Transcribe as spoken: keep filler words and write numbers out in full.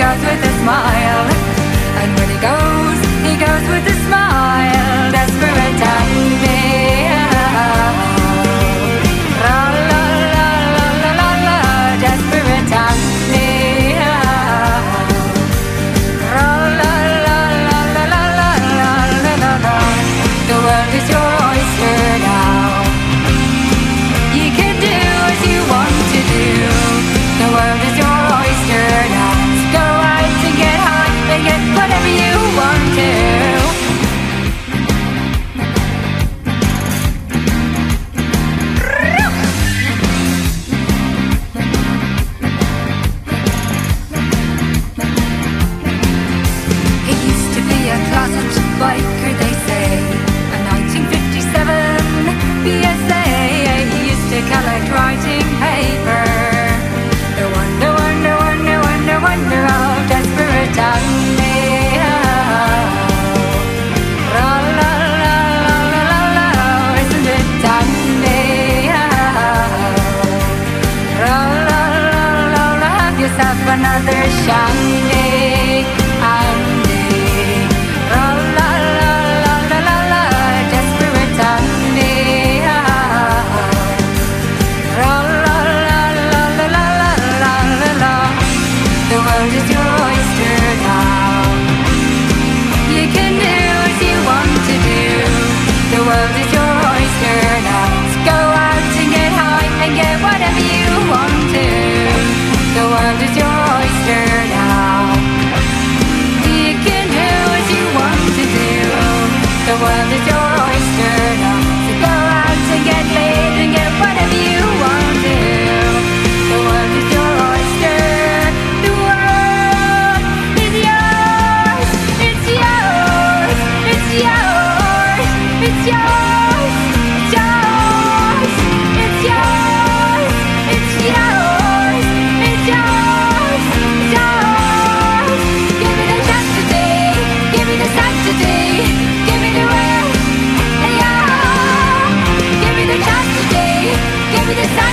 goes with a smile. And when he goes, he goes with a smile. Desperate and la la la la la la la. Desperate and la la la la la la la la la la. The world is your oyster now. You can do as you want to do. The world is your oyster now. So go out and get high and get whatever you want to. He used to be a closet biker, they say. A nineteen fifty-seven B S A. He used to collect writing paper. The wonder, wonder, wonder, wonder, wonder of desperate Andy. La la la la la la la, isn't it dandy? La la la la la, have yourself another shandy, Andy. La la la la la la la, desperate Andy. La la la la la la la la la la. The world is your oyster now. You can do as you want to do. The world is your oyster now. So go out and get high and get whatever you want to. The world is your oyster now. You can do as you want to do. The world is your oyster now. So go out and get laid and get whatever you want to. The world is your oyster. The world is yours. It's yours. It's yours. It's yours. It's yours. It's yours. It's yours. It's yours. It's yours. Give me the chastity. Give me the sanctity. Give me the rest. Yeah. Give me the chastity. Give me the sanctity.